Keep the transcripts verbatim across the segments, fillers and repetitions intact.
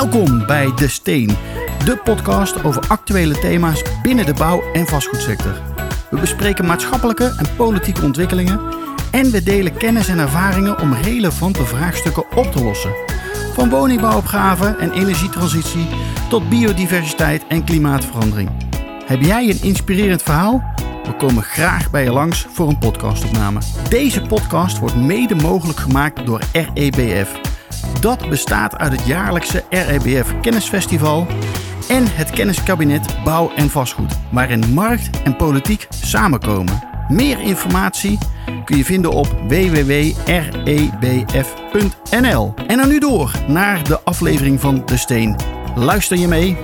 Welkom bij De Steen, de podcast over actuele thema's binnen de bouw- en vastgoedsector. We bespreken maatschappelijke en politieke ontwikkelingen en we delen kennis en ervaringen om relevante vraagstukken op te lossen. Van woningbouwopgave en energietransitie tot biodiversiteit en klimaatverandering. Heb jij een inspirerend verhaal? We komen graag bij je langs voor een podcastopname. Deze podcast wordt mede mogelijk gemaakt door R E B F. Dat bestaat uit het jaarlijkse R E B F Kennisfestival en het kenniskabinet Bouw en Vastgoed, waarin markt en politiek samenkomen. Meer informatie kun je vinden op w w w punt r e b f punt n l. En dan nu door naar de aflevering van De Steen. Luister je mee?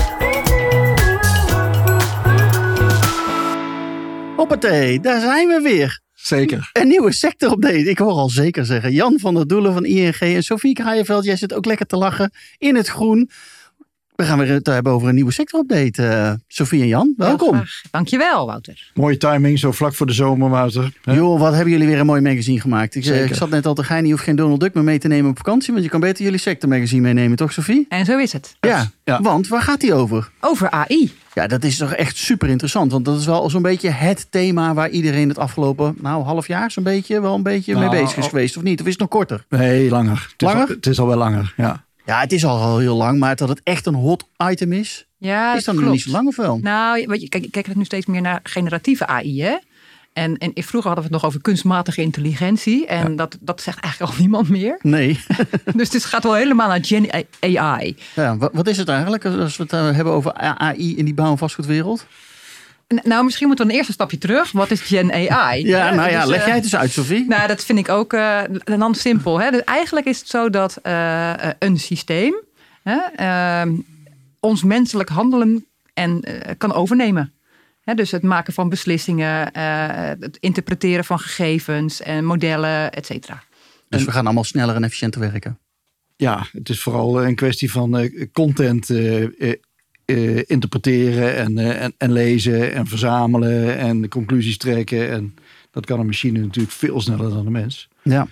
Hoppatee, daar zijn we weer. Zeker. Een nieuwe sectorupdate. Ik hoor al zeker zeggen. Jan van der Doelen van I N G en Sofie Kraaienveld. Jij zit ook lekker te lachen in het groen. We gaan weer het hebben over een nieuwe sectorupdate. Uh, Sofie en Jan, welkom. Ja, dankjewel, Wouter. Mooie timing, zo vlak voor de zomer, Wouter. Hè? Joh, wat hebben jullie weer een mooi magazine gemaakt. Ik, Zeker. ik zat net al te gein, je hoeft geen Donald Duck meer mee te nemen op vakantie. Want je kan beter jullie sectormagazine meenemen, toch Sofie? En zo is het. Ja, Ja. Want waar gaat die over? Over A I. Ja, dat is toch echt super interessant. Want dat is wel zo'n beetje het thema waar iedereen het afgelopen nou, half jaar zo'n beetje wel een beetje Nou, mee bezig is al- geweest. Of niet? Of is het nog korter? Nee, langer. Het Langer? Is al, het is al wel langer, ja. Ja, het is al al heel lang. Maar dat het echt een hot item is, Ja, is dan nog klopt. niet zo lang of wel? Nou, weet je, kijk, ik kijk nu steeds meer naar generatieve A I, hè? En, en vroeger hadden we het nog over kunstmatige intelligentie. En Ja. dat, dat zegt eigenlijk al niemand meer. Nee. Dus het gaat wel helemaal naar Gen A I. Ja, wat, wat is het eigenlijk als we het uh, hebben over A I in die bouw- en vastgoedwereld? N- Nou, misschien moeten we een eerste stapje terug. Wat is Gen A I? Ja, nou ja, Dus, leg eh, jij het eens uit, Sofie. Nou, dat vind ik ook uh, dan simpel. Hè? Dus eigenlijk is het zo dat uh, uh, een systeem hè, uh, ons menselijk handelen en, uh, kan overnemen. Hè, dus het maken van beslissingen, uh, het interpreteren van gegevens en modellen, et cetera. Dus we gaan allemaal sneller en efficiënter werken. Ja, het is vooral een kwestie van uh, content uh, uh, uh, interpreteren en, uh, en, en lezen en verzamelen en conclusies trekken. En dat kan een machine natuurlijk veel sneller dan een mens. Ja.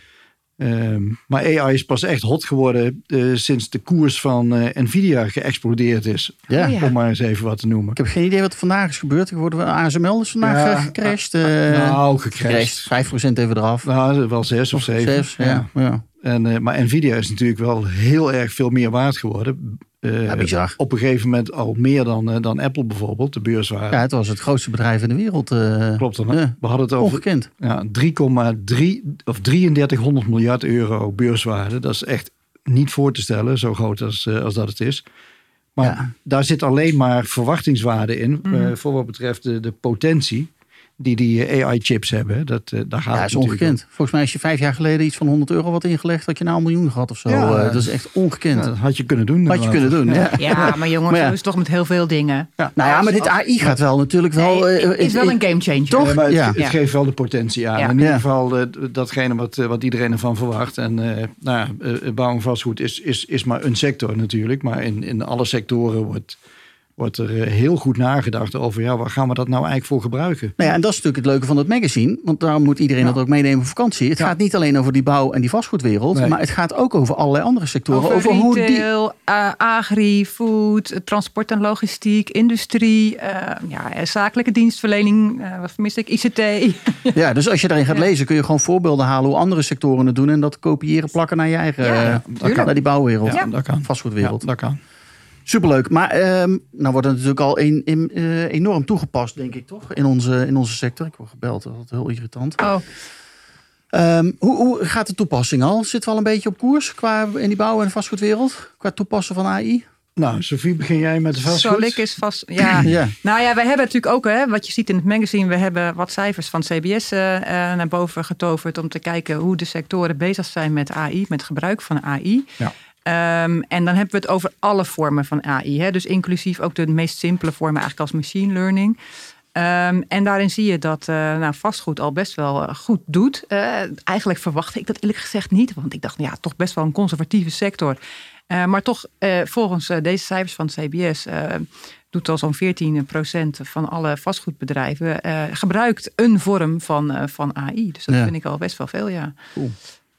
Um, maar A I is pas echt hot geworden uh, sinds de koers van uh, Nvidia geëxplodeerd is. Ja. Oh ja. Om maar eens even wat te noemen. Ik heb geen idee wat er vandaag is gebeurd. Ik hoorde A S M L is vandaag Ja, uh, gecrashed. Uh, nou, gecrashed. gecrashed. vijf procent even eraf. Nou, wel zes of zeven. Zes, ja. ja. En, uh, maar Nvidia is natuurlijk wel heel erg veel meer waard geworden. Uh, Ja, bizar. Op een gegeven moment al meer dan, uh, dan Apple bijvoorbeeld, de beurswaarde. Ja, het was het grootste bedrijf in de wereld. Uh, Klopt dan. ja. We hadden het over Ongekend. ja, drie komma drie of drieëndertighonderd miljard euro beurswaarde. Dat is echt niet voor te stellen, zo groot als, uh, als dat het is. Maar Ja. daar zit alleen maar verwachtingswaarde in, Mhm. uh, voor wat betreft de, de potentie die die A I-chips hebben. Dat, uh, daar gaat Ja, het is natuurlijk ongekend. Volgens mij als je vijf jaar geleden iets van honderd euro had ingelegd, had je nou een miljoen gehad of zo. Ja. Uh, dat is echt om. ongekend. Ja, dat had je kunnen doen. Had je kunnen doen, ja. Ja, maar jongens, Maar ja. zo is het toch met heel veel dingen. Nou ja, maar dit A I gaat wel natuurlijk wel... Nee, uh, het is wel een gamechanger. Toch? Ja, maar het, Ja. het Ja. geeft wel de potentie aan. Ja. In ieder Ja. geval uh, datgene wat, uh, wat iedereen ervan verwacht. En uh, nou, ja, uh, bouw en vastgoed is, is, is maar een sector natuurlijk. Maar in, in alle sectoren wordt, wordt er uh, heel goed nagedacht over... ja, waar gaan we dat nou eigenlijk voor gebruiken? Nou ja, en dat is natuurlijk het leuke van het magazine. Want daarom moet iedereen Ja. dat ook meenemen op vakantie. Het Ja. gaat niet alleen over die bouw- en die vastgoedwereld. Nee. Maar het gaat ook over allerlei andere sectoren. Over, Over, hoe die... retail, uh, agri, food, uh, transport en logistiek, industrie, uh, ja, uh, zakelijke dienstverlening, uh, wat vermist ik, I C T. Ja, dus als je daarin gaat Ja. lezen, kun je gewoon voorbeelden halen hoe andere sectoren het doen. En dat kopiëren, plakken naar je eigen, Ja, eh, tuurlijk. naar die bouwwereld. Ja, dat kan. Vastgoedwereld. Ja, dat kan. Superleuk. Maar ehm nou wordt het natuurlijk al een, een, eh, enorm toegepast, denk ik toch? In onze, in onze sector. Ik word gebeld, dat is heel irritant. Oh, Ehm, hoe, hoe gaat de toepassing al? Zit wel een beetje op koers qua in die bouw- en vastgoedwereld? Qua toepassen van A I? Nou, Sofie, begin jij met de vastgoed? Zal ik eens vast. Ja. Ja. Nou ja, wij hebben natuurlijk ook, hè, wat je ziet in het magazine, we hebben wat cijfers van C B S uh, naar boven getoverd om te kijken hoe de sectoren bezig zijn met A I, met het gebruik van A I. Ja. Um, en dan hebben we het over alle vormen van A I. Hè? Dus inclusief ook de meest simpele vormen eigenlijk als machine learning. Um, en daarin zie je dat uh, nou, vastgoed al best wel uh, goed doet. Uh, eigenlijk verwachtte ik dat eerlijk gezegd niet. Want ik dacht, ja, toch best wel een conservatieve sector. Uh, maar toch, uh, volgens uh, deze cijfers van het C B S... Uh, doet al zo'n veertien procent van alle vastgoedbedrijven... Uh, gebruikt een vorm van, uh, van A I. Dus dat Ja. vind ik al best wel veel, ja. Cool.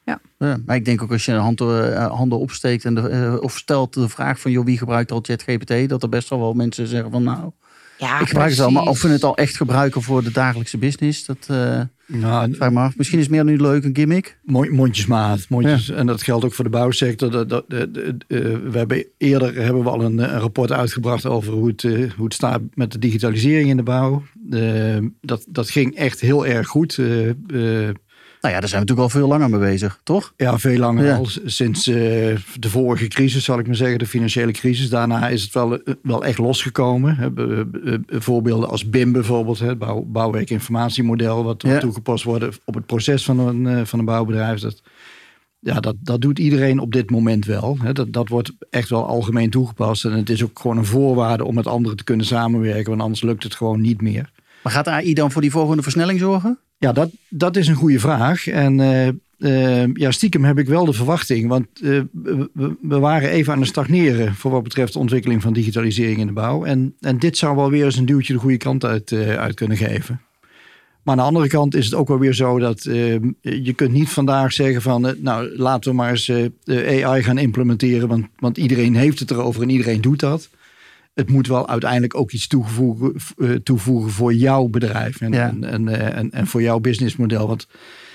Ja. Ja, maar ik denk ook als je handen, uh, handen opsteekt en de, uh, of stelt de vraag van joh, wie gebruikt al ChatGPT, dat er best wel wel mensen zeggen van nou, ja, ik gebruik het al, maar of we het al echt gebruiken voor de dagelijkse business, dat uh, nou, vraag me af. Misschien is het meer nu leuk een gimmick. Mondjesmaat, mondjes, ja. En dat geldt ook voor de bouwsector. Dat, dat, dat, uh, we hebben eerder hebben we al een, een rapport uitgebracht over hoe het, uh, hoe het staat met de digitalisering in de bouw. Uh, dat, dat ging echt heel erg goed. Uh, uh, Nou ja, daar zijn we natuurlijk al veel langer mee bezig, toch? Ja, veel langer ja. al. Sinds uh, de vorige crisis, zal ik maar zeggen, de financiële crisis. Daarna is het wel, wel echt losgekomen. Uh, voorbeelden als B I M bijvoorbeeld, het bouw, bouwwerkinformatiemodel, wat ja. toegepast wordt op het proces van een, uh, van een bouwbedrijf. Dat, ja, dat, dat doet iedereen op dit moment wel. Hè. Dat, dat wordt echt wel algemeen toegepast. En het is ook gewoon een voorwaarde om met anderen te kunnen samenwerken, want anders lukt het gewoon niet meer. Maar gaat A I dan voor die volgende versnelling zorgen? Ja, dat, dat is een goede vraag. En uh, uh, ja, stiekem heb ik wel de verwachting. Want uh, we, we waren even aan het stagneren voor wat betreft de ontwikkeling van digitalisering in de bouw. En, en dit zou wel weer eens een duwtje de goede kant uit, uh, uit kunnen geven. Maar aan de andere kant is het ook wel weer zo dat uh, je kunt niet vandaag zeggen van... Uh, nou, laten we maar eens uh, A I gaan implementeren. Want, want iedereen heeft het erover en iedereen doet dat. Het moet wel uiteindelijk ook iets toevoegen, uh, toevoegen voor jouw bedrijf en, ja. en, en, en, en voor jouw businessmodel. Want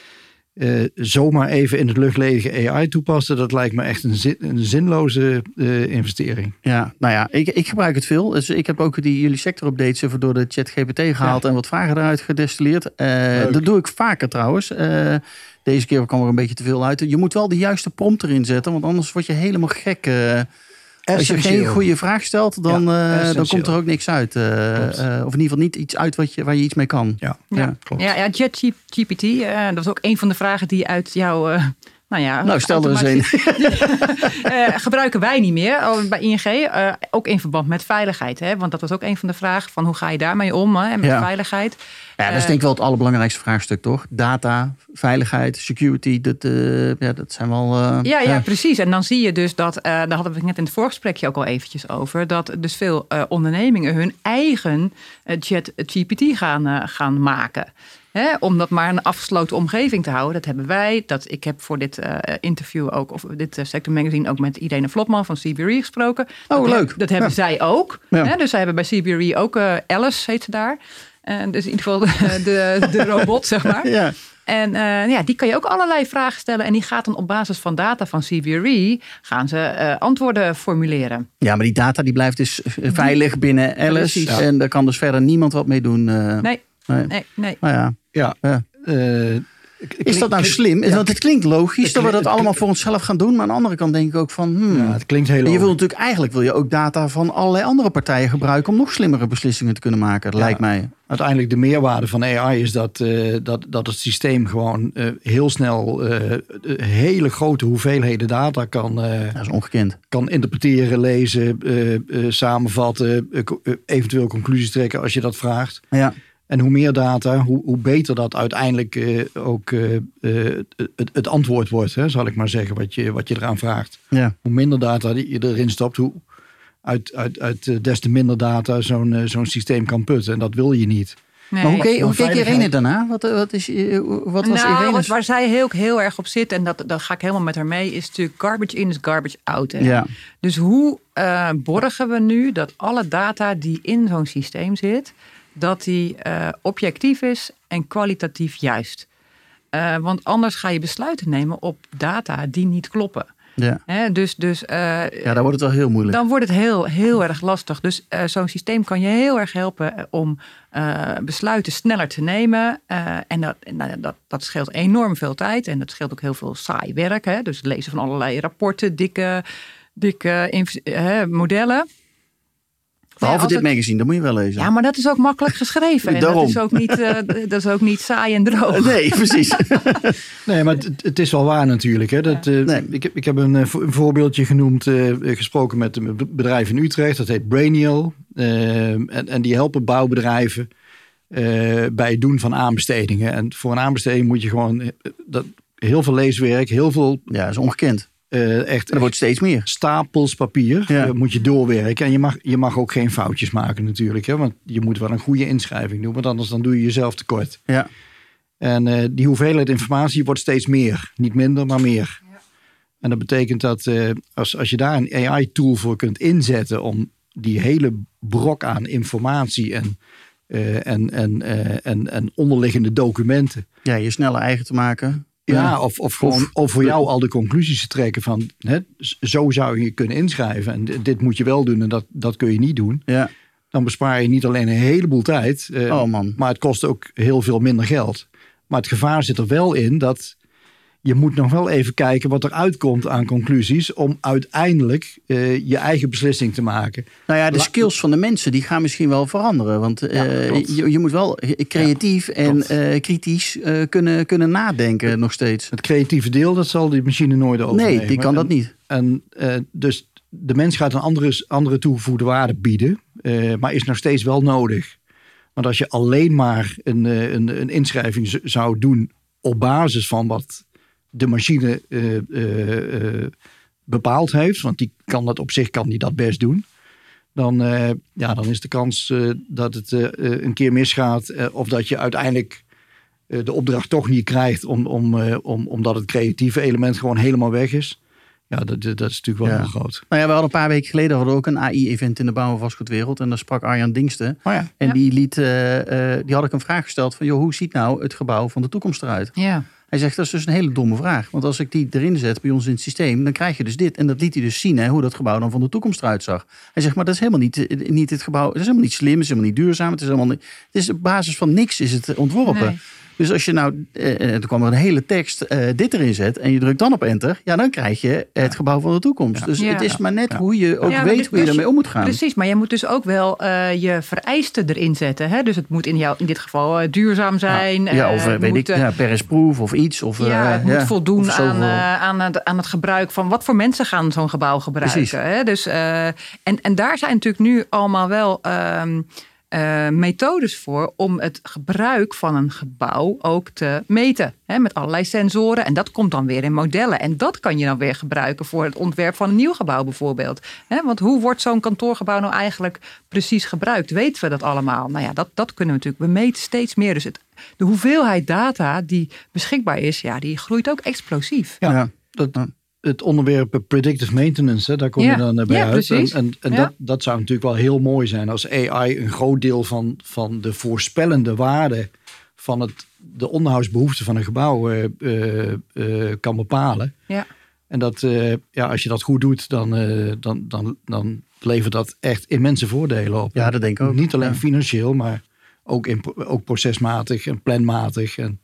uh, zomaar even in het luchtledige A I toepassen, dat lijkt me echt een, zin, een zinloze uh, investering. Ja, nou ja, ik, ik gebruik het veel. Dus ik heb ook die jullie sector-updates even door de ChatGPT gehaald ja. en wat vragen eruit gedestilleerd. Uh, dat doe ik vaker trouwens. Uh, deze keer kwam er een beetje te veel uit. Je moet wel de juiste prompt erin zetten, want anders word je helemaal gek. Uh, Als je geen goede vraag stelt, dan, ja, uh, dan komt er ook niks uit. Uh, uh, of in ieder geval niet iets uit wat je, waar je iets mee kan. Ja, ja. ja klopt. Ja, ja, ChatGPT, uh, dat was ook een van de vragen die uit jouw... Uh, nou ja, nou, stel er eens een. uh, gebruiken wij niet meer bij I N G. Uh, ook in verband met veiligheid. Hè? Want dat was ook een van de vragen van hoe ga je daarmee om hè, met ja. veiligheid. Ja, dat is denk ik wel het allerbelangrijkste vraagstuk, toch? Data, veiligheid, security, dat, uh, ja, dat zijn wel... Uh, ja, ja, ja, precies. En dan zie je dus dat, uh, daar hadden we het net in het voorgesprekje ook al eventjes over, dat dus veel uh, ondernemingen hun eigen uh, ChatGPT gaan, uh, gaan maken. Hè, om dat maar een afgesloten omgeving te houden. Dat hebben wij. Dat, ik heb voor dit uh, interview ook, of dit uh, Sector Magazine ook met Irene Vlotman van C B R E gesproken. Oh, dat leuk. Heb, dat hebben ja. zij ook. Ja. Hè, dus zij hebben bij C B R E ook uh, Alice, heet ze daar. Uh, dus in ieder geval de, de, de robot, zeg maar. Ja. En uh, ja, die kan je ook allerlei vragen stellen. En die gaat dan op basis van data van C B R E gaan ze uh, antwoorden formuleren. Ja, maar die data die blijft dus veilig binnen Alice. Ja. En daar kan dus verder niemand wat mee doen. Uh, nee, nee, nee. nee. Nou ja. Ja. ja. Uh, Is dat nou slim? Ja. Want het klinkt logisch het dat we dat allemaal voor onszelf gaan doen. Maar aan de andere kant denk ik ook van... Hmm, ja, het klinkt heel logisch. Je wil natuurlijk eigenlijk wil je ook data van allerlei andere partijen gebruiken... om nog slimmere beslissingen te kunnen maken, ja, lijkt mij. Uiteindelijk de meerwaarde van A I is dat, uh, dat, dat het systeem gewoon uh, heel snel... Uh, hele grote hoeveelheden data kan... Uh, dat is ongekend. Kan interpreteren, lezen, uh, uh, samenvatten... Uh, uh, eventueel conclusies trekken als je dat vraagt. Ja. En hoe meer data, hoe, hoe beter dat uiteindelijk uh, ook uh, uh, het, het antwoord wordt, hè, zal ik maar zeggen, wat je, wat je eraan vraagt. Ja. Hoe minder data die je erin stopt, hoe uit, uit, uit des te minder data zo'n, uh, zo'n systeem kan putten. En dat wil je niet. Nee. Maar hoe keek, hoe keek Irene daarna? Wat, wat, is, wat was nou, Irene's? Waar zij heel, heel erg op zit, en dat, dat ga ik helemaal met haar mee, is natuurlijk garbage in is garbage out. Hè? Ja. Dus hoe uh, borgen we nu dat alle data die in zo'n systeem zit... dat die uh, objectief is en kwalitatief juist. Uh, want anders ga je besluiten nemen op data die niet kloppen. Ja. He, dus, dus, uh, ja, dan wordt het wel heel moeilijk. Dan wordt het heel, heel erg lastig. Dus uh, zo'n systeem kan je heel erg helpen om uh, besluiten sneller te nemen. Uh, en dat, nou, dat, dat scheelt enorm veel tijd. En dat scheelt ook heel veel saai werk. Hè? Dus het lezen van allerlei rapporten, dikke, dikke uh, modellen. Behalve ja, dit het... magazine, dat moet je wel lezen. Ja, maar dat is ook makkelijk geschreven. En dat is ook niet, uh, dat is ook niet saai en droog. Nee, precies. Nee, maar het, het is wel waar natuurlijk. Hè. Dat, uh, nee. ik, ik heb een, een voorbeeldje genoemd, uh, gesproken met een bedrijf in Utrecht. Dat heet Brainial. Uh, en, en die helpen bouwbedrijven uh, bij het doen van aanbestedingen. En voor een aanbesteding moet je gewoon uh, dat, heel veel leeswerk, heel veel... Ja, dat is ongekend. Uh, echt, er wordt steeds meer. Stapels papier ja. uh, moet je doorwerken. En je mag, je mag ook geen foutjes maken natuurlijk. Hè? Want je moet wel een goede inschrijving doen. Want anders dan doe je jezelf tekort. Ja. En uh, die hoeveelheid informatie wordt steeds meer. Niet minder, maar meer. Ja. En dat betekent dat uh, als, als je daar een A I-tool voor kunt inzetten om die hele brok aan informatie en, uh, en, en, uh, en, en onderliggende documenten. Ja, je sneller eigen te maken. Ja, ja. Of, of gewoon of, of voor jou al de conclusies te trekken van hè, zo zou je je kunnen inschrijven. En dit, dit moet je wel doen en dat, dat kun je niet doen. Ja. Dan bespaar je niet alleen een heleboel tijd. Uh, oh man. Maar het kost ook heel veel minder geld. Maar het gevaar zit er wel in dat je moet nog wel even kijken wat er uitkomt aan conclusies om uiteindelijk uh, je eigen beslissing te maken. Nou ja, de La- skills van de mensen die gaan misschien wel veranderen. Want uh, ja, je, je moet wel creatief ja, en uh, kritisch uh, kunnen, kunnen nadenken nog steeds. Het creatieve deel, dat zal die machine nooit overnemen. Nee, die kan dat niet. En, en uh, dus de mens gaat een andere, andere toegevoegde waarde bieden, uh, maar is nog steeds wel nodig. Want als je alleen maar een, een, een inschrijving z- zou doen op basis van wat de machine uh, uh, uh, bepaald heeft, want die kan dat op zich kan die dat best doen, dan, uh, ja, dan is de kans uh, dat het uh, een keer misgaat uh, of dat je uiteindelijk uh, de opdracht toch niet krijgt om, om, uh, om, omdat het creatieve element gewoon helemaal weg is. Ja, dat, dat is natuurlijk wel ja. heel groot. Nou ja, we hadden een paar weken geleden hadden we ook een A I-event in de bouw- en vastgoedwereld. En daar sprak Arjan Dingsten. Oh ja. En ja. die, liet, uh, uh, die had ik een vraag gesteld van, joh, hoe ziet nou het gebouw van de toekomst eruit? Ja. Hij zegt, dat is dus een hele domme vraag. Want als ik die erin zet bij ons in het systeem, dan krijg je dus dit. En dat liet hij dus zien, hè, hoe dat gebouw dan van de toekomst eruit zag. Hij zegt, maar dat is helemaal niet, niet het gebouw. Het is helemaal niet slim, het is helemaal niet duurzaam. Het is helemaal niet, het is op basis van niks is het ontworpen. Nee. Dus als je nou, eh, er kwam er een hele tekst, uh, dit erin zet en je drukt dan op enter, ja, dan krijg je het gebouw van de toekomst. Ja. Dus ja. het is maar net ja. hoe je ook ja, weet dit, hoe je ermee om moet gaan. Precies, maar je moet dus ook wel uh, je vereisten erin zetten. Hè? Dus het moet in, jou, in dit geval uh, duurzaam zijn. Ja, ja of uh, weet moet, ik, ja, Paris-proof of iets. Of, ja, het uh, moet ja, voldoen aan, uh, aan, het, aan het gebruik van wat voor mensen gaan zo'n gebouw gebruiken. Hè? Dus, uh, en, en daar zijn natuurlijk nu allemaal wel Um, Uh, methodes voor om het gebruik van een gebouw ook te meten. Hè, met allerlei sensoren. En dat komt dan weer in modellen. En dat kan je dan weer gebruiken voor het ontwerp van een nieuw gebouw bijvoorbeeld. Hè, want hoe wordt zo'n kantoorgebouw nou eigenlijk precies gebruikt? Weten we dat allemaal? Nou ja, dat, dat kunnen we natuurlijk. We meten steeds meer. Dus het, de hoeveelheid data die beschikbaar is, ja, die groeit ook explosief. Ja, ja. dat... Het onderwerp predictive maintenance, hè, daar kom je ja. dan bij ja, uit. Precies. En, en, en ja. dat, dat zou natuurlijk wel heel mooi zijn als A I een groot deel van, van de voorspellende waarde van het, de onderhoudsbehoeften van een gebouw uh, uh, uh, kan bepalen. Ja. En dat, uh, ja, als je dat goed doet, dan, uh, dan, dan, dan levert dat echt immense voordelen op. Ja, dat denk ik ook. Niet alleen ja. financieel, maar ook, in, ook procesmatig en planmatig. En,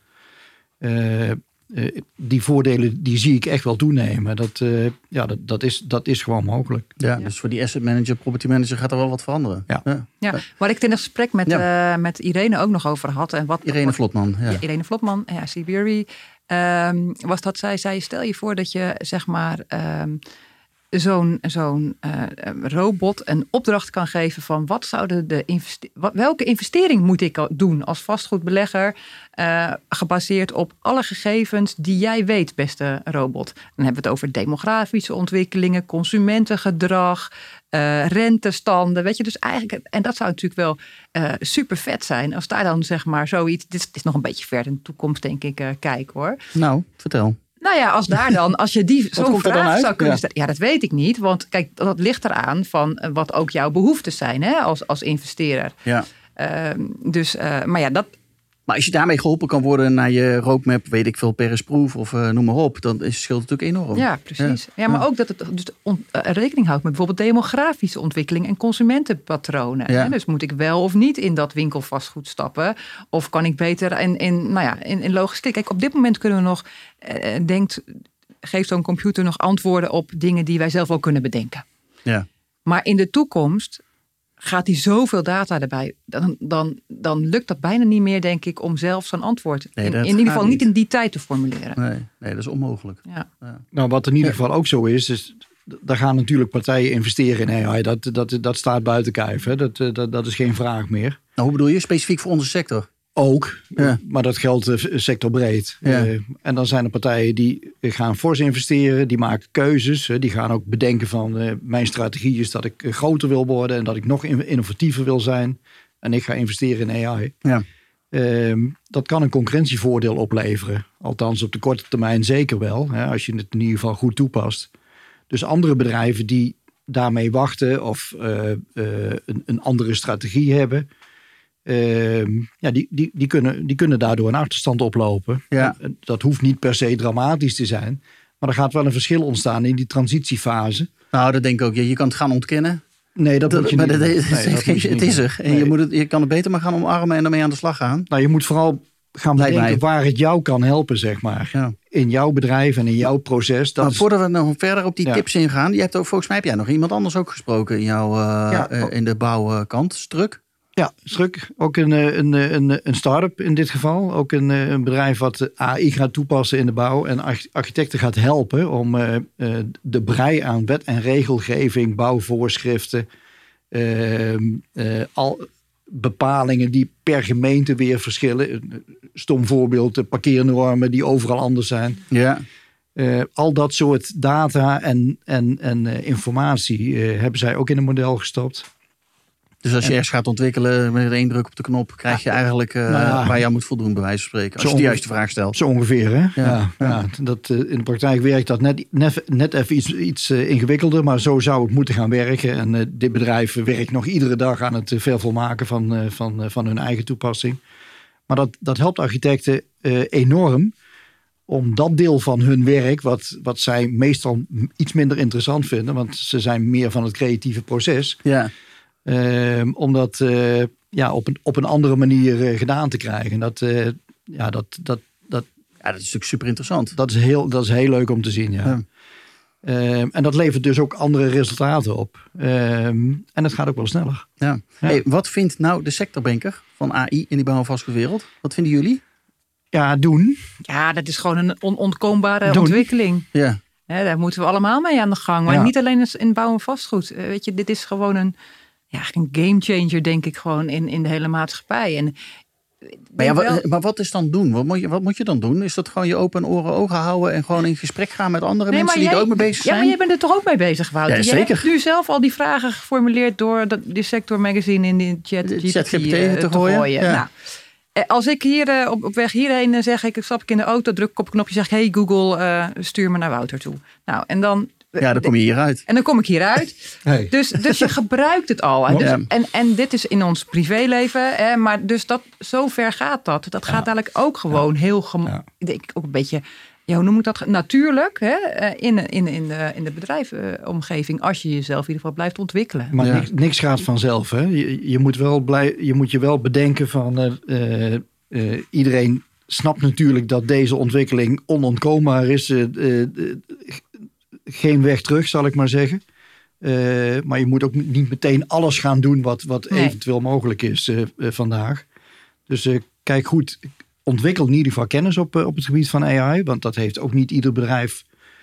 uh, Uh, die voordelen die zie ik echt wel toenemen. Dat, uh, ja, dat, dat, is, dat is gewoon mogelijk. Ja, ja, dus voor die asset manager, property manager gaat er wel wat veranderen. Ja, ja. ja waar ik het in het gesprek met, ja. uh, met Irene ook nog over had. En wat, Irene wat, Vlotman. Ja. Ja, Irene Vlotman, ja, C B R E. Um, was dat zij zei, stel je voor dat je zeg maar Um, zo'n, zo'n uh, robot een opdracht kan geven van wat zouden de investe- wat, welke investering moet ik doen als vastgoedbelegger uh, gebaseerd op alle gegevens die jij weet, beste robot. Dan hebben we het over demografische ontwikkelingen, consumentengedrag, uh, rentestanden, weet je, dus eigenlijk, en dat zou natuurlijk wel uh, super vet zijn als daar dan zeg maar zoiets, dit is nog een beetje ver in de toekomst denk ik, uh, kijken hoor. Nou, vertel. Nou ja, als daar dan, als je die zo'n vraag zou kunnen ja. stellen. Ja, dat weet ik niet. Want kijk, dat ligt eraan van wat ook jouw behoeftes zijn hè, als, als investeerder. Ja. Uh, dus, uh, maar ja, dat. Maar als je daarmee geholpen kan worden naar je roadmap, weet ik veel, Paris-proof of uh, noem maar op, dan is het scheelt natuurlijk enorm. Ja, precies. Ja, ja maar ja. ook dat het dus on, uh, rekening houdt met bijvoorbeeld demografische ontwikkeling en consumentenpatronen. Ja. Hè? Dus moet ik wel of niet in dat winkelvastgoed stappen? Of kan ik beter in, in, nou ja, in, in logistiek? Kijk, op dit moment kunnen we nog, uh, denkt, geeft zo'n computer nog antwoorden op dingen die wij zelf ook kunnen bedenken. Ja. Maar in de toekomst gaat hij zoveel data erbij, dan, dan, dan lukt dat bijna niet meer, denk ik, om zelf zo'n antwoord nee, in, in ieder geval niet. niet in die tijd te formuleren. Nee, nee dat is onmogelijk. Ja. Ja. Nou, wat in ieder geval ook zo is, is daar gaan natuurlijk partijen investeren in A I. Dat, dat, dat staat buiten kijf. Hè. Dat, dat, dat is geen vraag meer. Nou, hoe bedoel je? Specifiek voor onze sector? Ook, ja. Maar dat geldt uh, sectorbreed. Ja. Uh, en dan zijn er partijen die gaan fors investeren, die maken keuzes. Uh, die gaan ook bedenken van uh, mijn strategie is dat ik uh, groter wil worden en dat ik nog innovatiever wil zijn. En ik ga investeren in A I. Ja. Um, dat kan een concurrentievoordeel opleveren. Althans op de korte termijn zeker wel. Hè, als je het in ieder geval goed toepast. Dus andere bedrijven die daarmee wachten of uh, uh, een, een andere strategie hebben. Uh, ja, die, die, die, kunnen, die kunnen daardoor een achterstand oplopen. Ja. En dat hoeft niet per se dramatisch te zijn. Maar er gaat wel een verschil ontstaan in die transitiefase. Nou, dat denk ik ook. Je, je kan het gaan ontkennen. Nee, dat, dat moet je maar niet dat, doen. dat, Nee, dat het, moet je het niet is doen. er. En Nee. je, moet het, je kan het beter maar gaan omarmen en ermee aan de slag gaan. Nou, je moet vooral gaan Lijkt bedenken mij. waar het jou kan helpen, zeg maar. Ja. In jouw bedrijf en in jouw proces. Dat Maar is, voordat we nog verder op die Ja. tips ingaan. Je hebt ook, volgens mij heb jij nog iemand anders ook gesproken in, jouw, uh, Ja. uh, in de bouwkant. Struk. ja, Struk. Ook een, eh, een, eh, een, een start-up in dit geval. Ook een, eh, een bedrijf wat A I gaat toepassen in de bouw. En arch- architecten gaat helpen om uh, uh, de brei aan wet en regelgeving, bouwvoorschriften. Uh, uh, al bepalingen die per gemeente weer verschillen. Stom voorbeeld, de parkeernormen die overal anders zijn. Ja. Uh, al dat soort data en, en, en uh, informatie uh, hebben zij ook in een model gestopt. Dus als je En- ergens gaat ontwikkelen met één druk op de knop, krijg je eigenlijk uh, Nou ja. waar je aan moet voldoen, bij wijze van spreken. Als Zo je de onge- juiste vraag stelt. Zo ongeveer, hè? Ja. Ja, ja, dat, uh, in de praktijk werkt dat net, net, net even iets, iets uh, ingewikkelder, maar zo zou het moeten gaan werken. En uh, dit bedrijf werkt nog iedere dag aan het uh, vervolmaken van, uh, van, uh, van hun eigen toepassing. Maar dat, dat helpt architecten uh, enorm om dat deel van hun werk, wat, wat zij meestal iets minder interessant vinden, want ze zijn meer van het creatieve proces, Ja. uh, om dat uh, ja, op, een, op een andere manier uh, gedaan te krijgen. Dat, uh, ja, dat, dat, dat, ja, dat is natuurlijk super interessant. dat, is heel, dat is heel leuk om te zien, ja. Ja. Um, en dat levert dus ook andere resultaten op. Um, en het gaat ook wel sneller. Ja. Ja. Hey, wat vindt nou de sectorbanker van A I in die bouw- en vastgoedwereld? Wat vinden jullie? Ja, doen. Ja, dat is gewoon een onontkoombare Doen. ontwikkeling. Ja. Hè, daar moeten we allemaal mee aan de gang. Maar Ja. niet alleen in bouw en vastgoed. Eh, Weet je, dit is gewoon een, ja, een game changer, denk ik, gewoon in, in de hele maatschappij. En ik Maar, ja, denk wa- wel- maar wat is dan doen? Wat moet, je, wat moet je dan doen? Is dat gewoon je open oren ogen houden en gewoon in gesprek gaan met andere Nee, mensen maar die er jij- ook mee bezig Ja, zijn? maar jij bent er toch ook mee bezig, Wouter? Ja, Je zeker. hebt nu zelf al die vragen geformuleerd door dat, die sector magazine in die chat De G P T ChatGPT eh, te gooien, ja. Nou, eh, als ik hier eh, op, op weg hierheen eh, zeg ik, stap ik in de auto, druk ik op een knopje, zeg ik, hey Google, eh, stuur me naar Wouter toe. Nou, en dan... Ja, dan kom je hieruit. En dan kom ik hieruit. Hey. Dus, dus je gebruikt het al. Hè. Dus, Ja. en, en dit is in ons privéleven. Hè, maar dus dat, zo ver gaat dat. Dat gaat eigenlijk ook gewoon heel... Gem- Ja. Ik denk ook een beetje... Ja, hoe noem ik dat? Natuurlijk. Hè, in, in, in, de, in de bedrijfsomgeving. Als je jezelf in ieder geval blijft ontwikkelen. Maar Ja. niks, niks gaat vanzelf. Hè? Je, je, moet wel blij, je moet je wel bedenken van... Uh, uh, uh, iedereen snapt natuurlijk dat deze ontwikkeling onontkoombaar is. Uh, uh, uh, geen weg terug, zal ik maar zeggen. Uh, maar je moet ook niet meteen alles gaan doen wat, wat Nee. eventueel mogelijk is uh, uh, vandaag. Dus uh, kijk goed, ontwikkel in ieder geval kennis op, uh, op het gebied van A I. Want dat heeft ook niet ieder bedrijf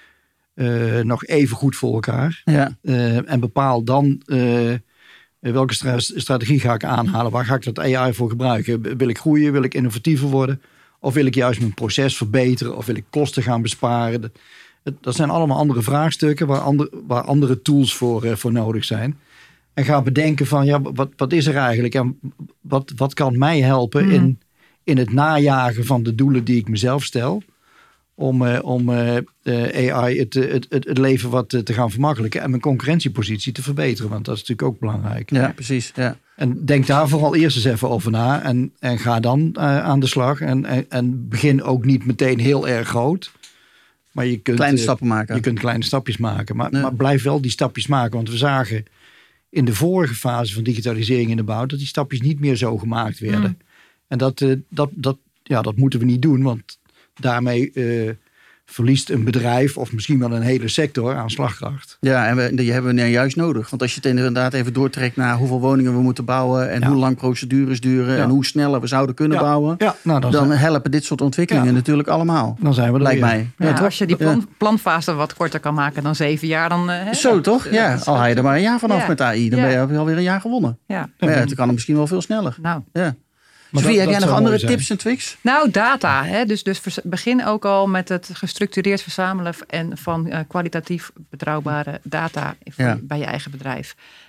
uh, nog even goed voor elkaar. Ja. Uh, en bepaal dan uh, welke stra- strategie ga ik aanhalen. Waar ga ik dat A I voor gebruiken? Wil ik groeien? Wil ik innovatiever worden? Of wil ik juist mijn proces verbeteren? Of wil ik kosten gaan besparen? Dat, dat zijn allemaal andere vraagstukken waar, andere, waar andere tools voor, uh, voor nodig zijn. En ga bedenken van, ja, wat, wat is er eigenlijk? En wat, wat kan mij helpen Mm. in, in het najagen van de doelen die ik mezelf stel? Om, uh, om uh, uh, A I het, het, het, het leven wat uh, te gaan vermakkelijken. En mijn concurrentiepositie te verbeteren. Want dat is natuurlijk ook belangrijk. Ja, precies. Ja. En denk daar vooral eerst eens even over na. En, en ga dan uh, aan de slag. En, en, en begin ook niet meteen heel erg groot. Maar je kunt, Kleine uh, stappen maken. Je kunt kleine stapjes maken. Maar, Ja. maar blijf wel die stapjes maken. Want we zagen in de vorige fase van digitalisering in de bouw... dat die stapjes niet meer zo gemaakt werden. Mm. En dat, uh, dat, dat, ja, dat moeten we niet doen. Want daarmee uh, verliest een bedrijf... of misschien wel een hele sector aan slagkracht. Ja, en we, die hebben we nou juist nodig. Want als je het inderdaad even doortrekt naar hoeveel woningen we moeten bouwen... en Ja. hoe lang procedures duren... Ja. en hoe sneller we zouden kunnen Ja. bouwen... Ja, nou, dan, dan zijn, helpen dit soort ontwikkelingen Ja. natuurlijk allemaal. dan zijn we er Lijkt weer. mij. Ja, Ja, toch? als je die plan, planfase wat korter kan maken dan zeven jaar, dan... eh, hè, Zo dat- toch? dat Ja, is al ook- ga je er maar een jaar vanaf Ja. met A I. Dan Ja. ben je, heb je alweer een jaar gewonnen. Ja, Maar ja, het kan er misschien wel veel sneller. nou... Ja. Maar Sofie, dat- heb jij dat nog zou andere mooi tips en tricks? Nou, data. Hè? Dus, dus vers- begin ook al met het gestructureerd verzamelen en van uh, kwalitatief betrouwbare data van, Ja. bij je eigen bedrijf.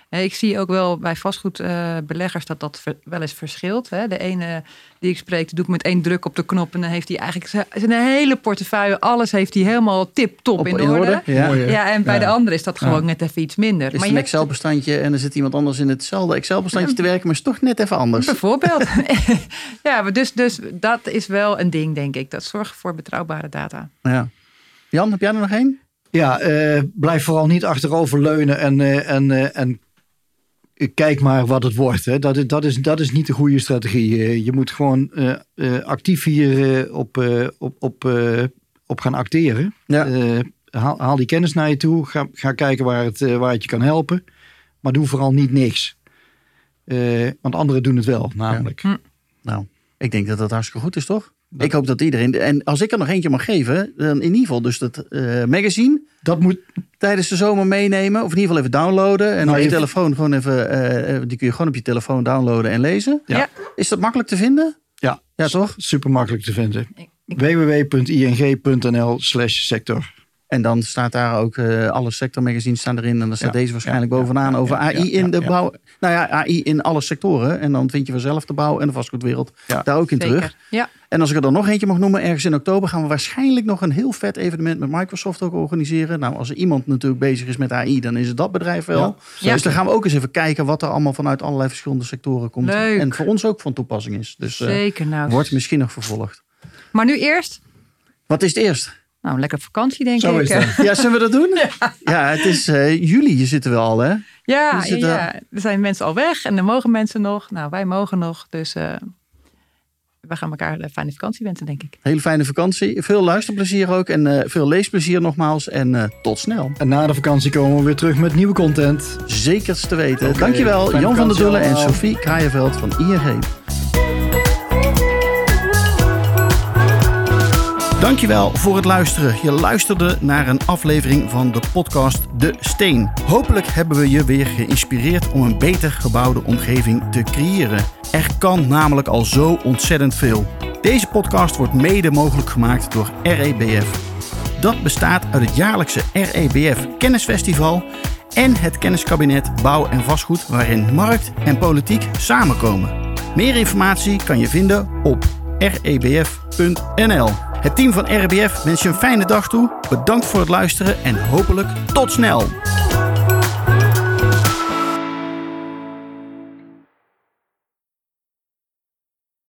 Ik zie ook wel bij vastgoedbeleggers dat dat wel eens verschilt. De ene die ik spreek, die doet met één druk op de knop en dan heeft hij eigenlijk zijn hele portefeuille, alles heeft hij helemaal tip-top in, in orde. orde. Ja. Ja, en bij ja. de andere is dat gewoon ja. net even iets minder. Is maar een Excel-bestandje en er zit iemand anders in hetzelfde Excel-bestandje ja. te werken, maar is toch net even anders. Bijvoorbeeld. ja, dus, dus dat is wel een ding, denk ik. Dat zorgt voor betrouwbare data. Ja. Jan, heb jij er nog één? Ja, uh, blijf vooral niet achterover leunen en, uh, en, uh, en kijk maar wat het wordt. Hè. Dat, is, dat, is, dat is niet de goede strategie. Uh, je moet gewoon uh, uh, actief hier uh, op, uh, op, op, uh, op gaan acteren. Ja. Uh, haal, haal die kennis naar je toe. Ga, ga kijken waar het, uh, waar het je kan helpen. Maar doe vooral niet niks. Uh, want anderen doen het wel, namelijk. Ja. Hm. Nou, ik denk dat dat hartstikke goed is, toch? Dat... Ik hoop dat iedereen... En als ik er nog eentje mag geven, dan in ieder geval dus dat uh, magazine. Dat moet tijdens de zomer meenemen. Of in ieder geval even downloaden. En nou, op je, je telefoon gewoon even... Uh, die kun je gewoon op je telefoon downloaden en lezen. Ja. Is dat makkelijk te vinden? Ja, ja toch? Super makkelijk te vinden. w w w punt i n g punt n l slash sector. En dan staat daar ook uh, alle sectormagazines staan erin. En dan staat ja, deze waarschijnlijk ja, bovenaan ja, over ja, A I ja, in de ja, bouw. Ja. Nou ja, A I in alle sectoren. En dan vind je vanzelf de bouw en de vastgoedwereld ja, daar ook in zeker. terug. Ja. En als ik er dan nog eentje mag noemen, ergens in oktober gaan we waarschijnlijk nog een heel vet evenement met Microsoft ook organiseren. Nou, als er iemand natuurlijk bezig is met A I, dan is het dat bedrijf wel. Ja, dus ja. dan gaan we ook eens even kijken wat er allemaal vanuit allerlei verschillende sectoren komt. Leuk. En voor ons ook van toepassing is. Dus uh, zeker nou. Wordt misschien nog vervolgd. Maar nu eerst? Wat is het eerst? Nou, lekker vakantie denk Zo ik. Is dat. Ja, zullen we dat doen? Ja, ja het is uh, juli, je zit er wel al, hè? Ja, ja, ja, er zijn mensen al weg en er mogen mensen nog. Nou, wij mogen nog, dus uh, we gaan elkaar een fijne vakantie wensen, denk ik. Hele fijne vakantie, veel luisterplezier ook en uh, veel leesplezier nogmaals en uh, tot snel. En na de vakantie komen we weer terug met nieuwe content. Zekers te weten. Okay, dankjewel, Jan van der Dullen en Sophie Kraaienveld van I N G. Dankjewel voor het luisteren. Je luisterde naar een aflevering van de podcast De Steen. Hopelijk hebben we je weer geïnspireerd om een beter gebouwde omgeving te creëren. Er kan namelijk al zo ontzettend veel. Deze podcast wordt mede mogelijk gemaakt door R E B F. Dat bestaat uit het jaarlijkse R E B F Kennisfestival en het kenniskabinet Bouw en Vastgoed, waarin markt en politiek samenkomen. Meer informatie kan je vinden op r e b f punt n l. Het team van R E B F wens je een fijne dag toe. Bedankt voor het luisteren en hopelijk tot snel.